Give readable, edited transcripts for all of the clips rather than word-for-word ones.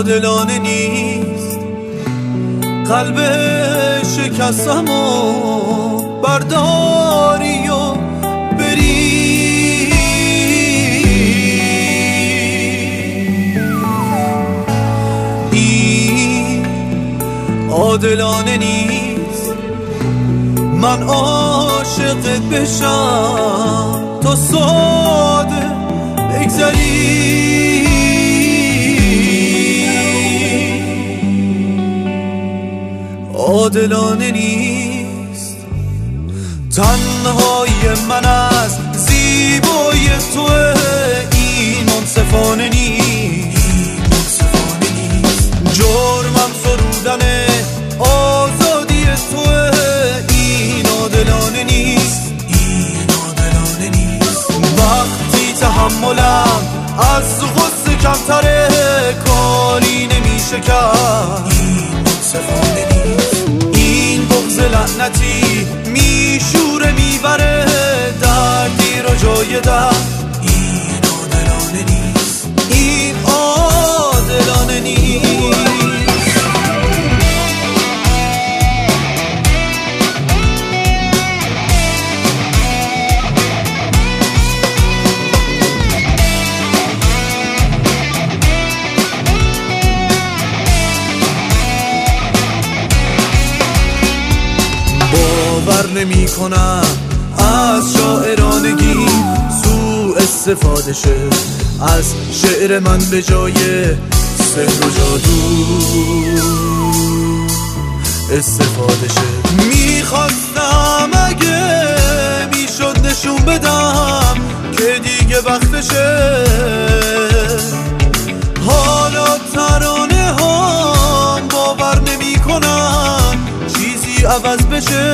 عادلانه نیست. قلب شکستمو برداری و بری. این عادلانه نیست من عاشقت بشم تو ساده بگذری. عادلانه نیست تنهای من از زیبای توه. این منصفانه نیست. جرمم سرودن آزادی توه. این عادلانه نیست. وقتی تحملم از غصه کمتره کاری نمیشه کرد. این بغض لعنتی میشوره میبره دردی رو جای درد. این عادلانه نیست. این عادلانه نیست. باور نمی کنم از شاعرانگی سوء استفاده شه از شعر من به جای سحر و جادو استفاده شه. میخواستم اگه میشد نشون بدم که دیگه وقتشه. حالا ترانه هم باور نمی کنم چیزی عوض بشه.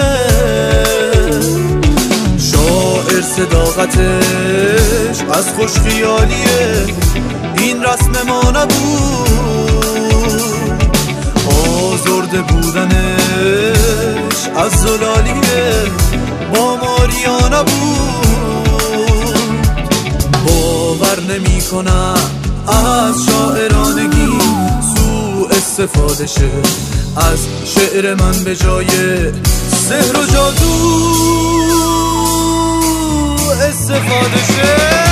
شاعر صداقتش از خوش خیالیه این رسم ما نبود. آزرده بودنش از زلالیه با ماریا نبود. باور نمی کنم از شاعرانگی سوء استفاده شه از شعر من به جای سحر و جادو استفاده شه.